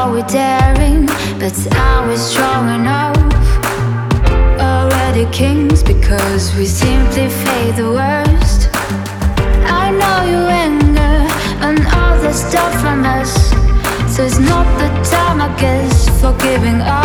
thought we're daring, but are we strong enough? Already kings because we simply fade the worst. I know you anger and all the stuff from us, so it's not the time, I guess, for giving up.